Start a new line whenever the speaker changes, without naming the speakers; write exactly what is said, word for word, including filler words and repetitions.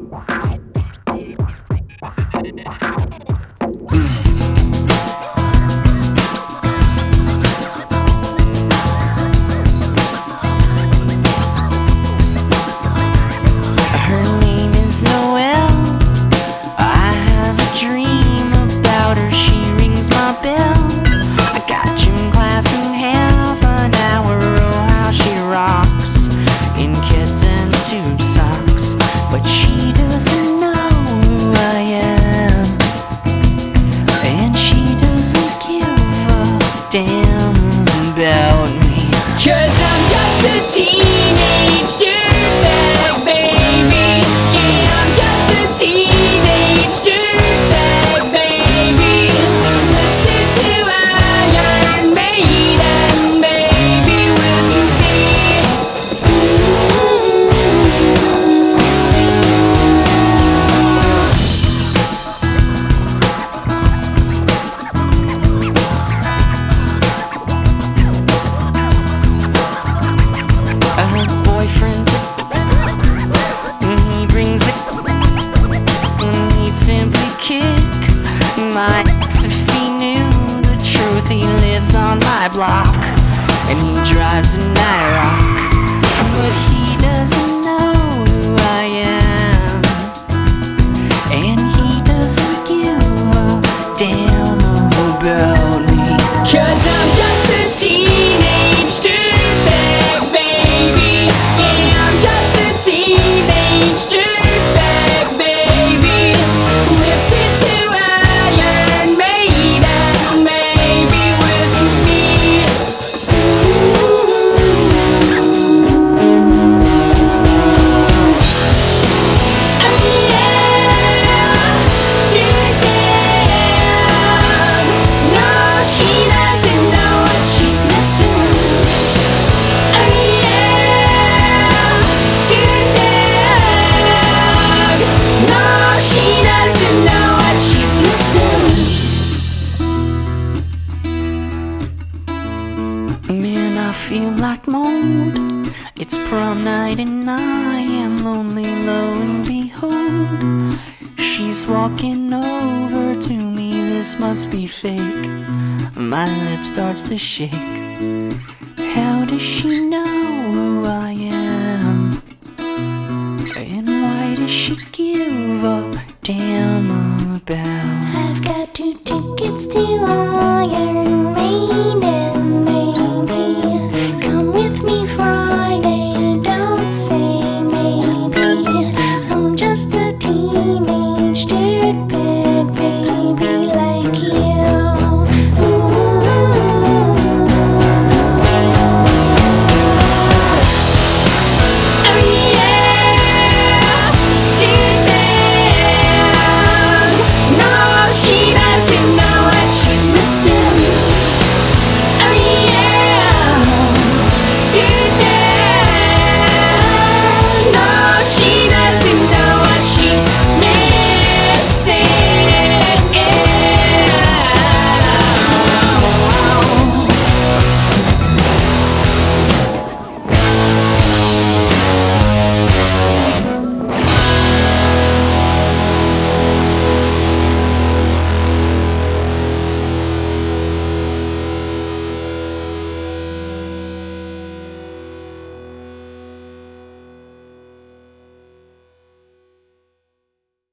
My ex, if he knew the truth, he lives on my block and he drives an IROC, but he doesn't know who I am, and he doesn't give a damn about me, 'cause I'm just a teenage dirtbag, baby. Yeah, I'm just a teenage dirtbag, baby. Listen to Iron Maiden, maybe with me. Oh yeah, dirtbag. No, she doesn't know what she's missing. Oh yeah, dirtbag. No, she doesn't know what she's missing. Man, I feel like mold. It's prom night and I am lonely, lo and behold, she's walking over to me. This must be fake. My lip starts to shake. How does she know who I am? And why does she give a damn about?
I've got two tickets to Iron Maiden.